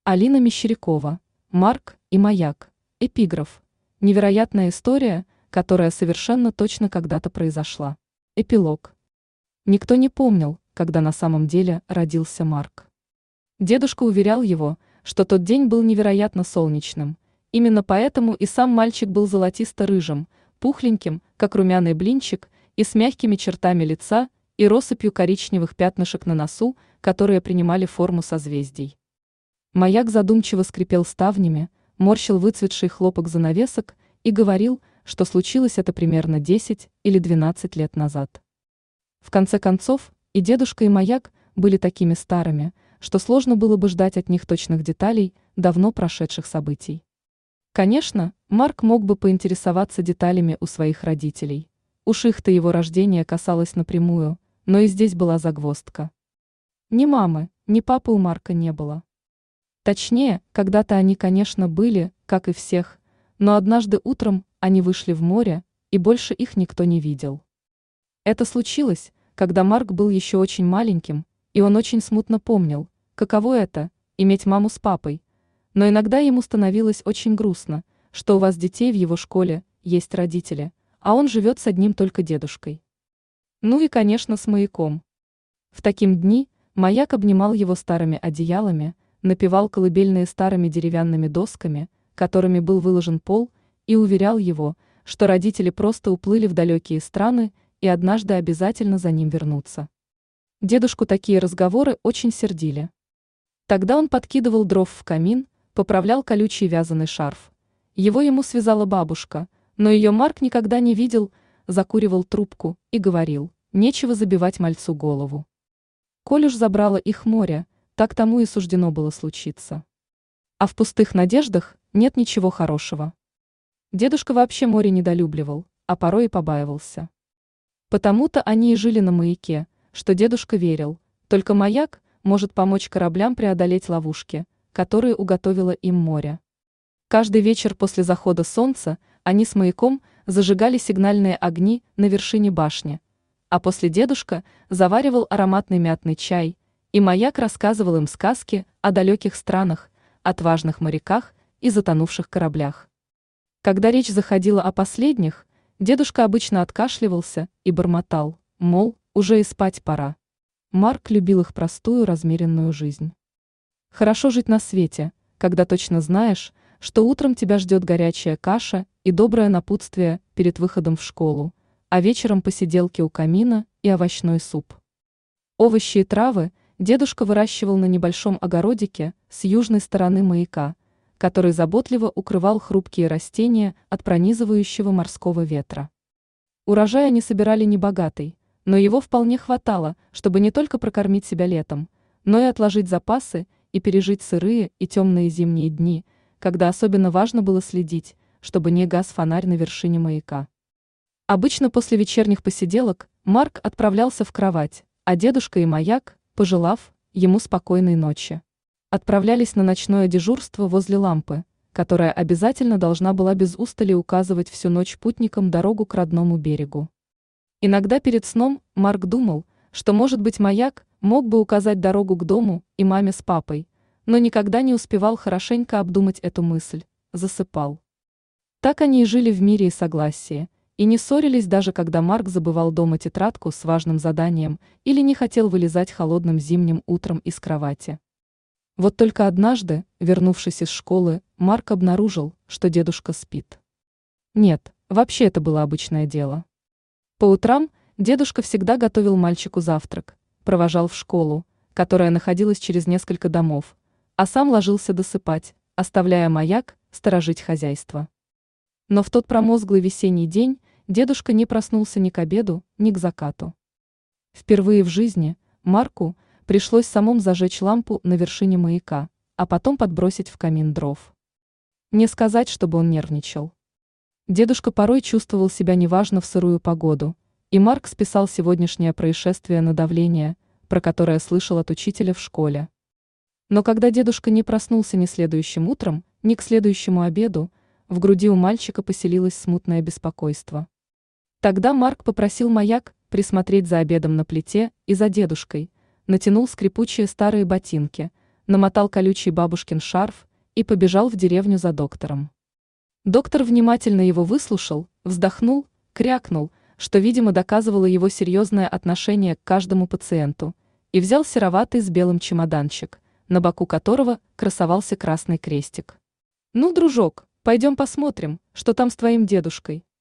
Алина Мещерякова. Марк и маяк. Эпиграф. Невероятная история, которая совершенно точно когда-то произошла. Эпилог. Никто не помнил, когда на самом деле родился Марк. Дедушка уверял его, что тот день был невероятно солнечным. Именно поэтому и сам мальчик был золотисто-рыжим, пухленьким, как румяный блинчик, и с мягкими чертами лица и россыпью коричневых пятнышек на носу, которые принимали форму созвездий. Маяк задумчиво скрипел ставнями, морщил выцветший хлопок занавесок и говорил, что случилось это примерно 10 или 12 лет назад. В конце концов, и дедушка, и маяк были такими старыми, что сложно было бы ждать от них точных деталей давно прошедших событий. Конечно, Марк мог бы поинтересоваться деталями у своих родителей. Уж их-то его рождение касалось напрямую, но и здесь была загвоздка. Ни мамы, ни папы у Марка не было. Точнее, когда-то они, конечно, были, как и всех, но однажды утром они вышли в море, и больше их никто не видел. Это случилось, когда Марк был еще очень маленьким, и он очень смутно помнил, каково это – иметь маму с папой, но иногда ему становилось очень грустно, что у вас детей в его школе есть родители, а он живет с одним только дедушкой. Ну и, конечно, с маяком. В такие дни маяк обнимал его старыми одеялами, напевал колыбельные старыми деревянными досками, которыми был выложен пол, и уверял его, что родители просто уплыли в далекие страны и однажды обязательно за ним вернутся. Дедушку такие разговоры очень сердили. Тогда он подкидывал дров в камин, поправлял колючий вязаный шарф. Его ему связала бабушка, но ее Марк никогда не видел, закуривал трубку и говорил: нечего забивать мальцу голову. Коль уж забрало их море, так тому и суждено было случиться. А в пустых надеждах нет ничего хорошего. Дедушка вообще море недолюбливал, а порой и побаивался. Потому-то они и жили на маяке, что дедушка верил, только маяк может помочь кораблям преодолеть ловушки, которые уготовило им море. Каждый вечер после захода солнца они с маяком зажигали сигнальные огни на вершине башни, а после дедушка заваривал ароматный мятный чай, и маяк рассказывал им сказки о далеких странах, отважных моряках и затонувших кораблях. Когда речь заходила о последних, дедушка обычно откашливался и бормотал, мол, уже и спать пора. Марк любил их простую размеренную жизнь. Хорошо жить на свете, когда точно знаешь, что утром тебя ждет горячая каша и доброе напутствие перед выходом в школу, а вечером посиделки у камина и овощной суп. Овощи и травы дедушка выращивал на небольшом огородике с южной стороны маяка, который заботливо укрывал хрупкие растения от пронизывающего морского ветра. Урожай они собирали небогатый, но его вполне хватало, чтобы не только прокормить себя летом, но и отложить запасы и пережить сырые и темные зимние дни, когда особенно важно было следить, чтобы не гас фонарь на вершине маяка. Обычно после вечерних посиделок Марк отправлялся в кровать, а дедушка и маяк, пожелав ему спокойной ночи, отправлялись на ночное дежурство возле лампы, которая обязательно должна была без устали указывать всю ночь путникам дорогу к родному берегу. Иногда перед сном Марк думал, что, может быть, маяк мог бы указать дорогу к дому и маме с папой, но никогда не успевал хорошенько обдумать эту мысль, засыпал. Так они и жили в мире и согласии, и не ссорились даже когда Марк забывал дома тетрадку с важным заданием или не хотел вылезать холодным зимним утром из кровати. Вот только однажды, вернувшись из школы, Марк обнаружил, что дедушка спит. Нет, вообще это было обычное дело. По утрам дедушка всегда готовил мальчику завтрак, провожал в школу, которая находилась через несколько домов, а сам ложился досыпать, оставляя маяк сторожить хозяйство. Но в тот промозглый весенний день дедушка не проснулся ни к обеду, ни к закату. Впервые в жизни Марку пришлось самому зажечь лампу на вершине маяка, а потом подбросить в камин дров. Не сказать, чтобы он нервничал. Дедушка порой чувствовал себя неважно в сырую погоду, и Марк списал сегодняшнее происшествие на давление, про которое слышал от учителя в школе. Но когда дедушка не проснулся ни следующим утром, ни к следующему обеду, в груди у мальчика поселилось смутное беспокойство. Тогда Марк попросил маяк присмотреть за обедом на плите и за дедушкой, натянул скрипучие старые ботинки, намотал колючий бабушкин шарф и побежал в деревню за доктором. Доктор внимательно его выслушал, вздохнул, крякнул, что, видимо, доказывало его серьезное отношение к каждому пациенту, и взял сероватый с белым чемоданчик, на боку которого красовался красный крестик. «Ну, дружок, пойдем посмотрим, что там с твоим дедушкой».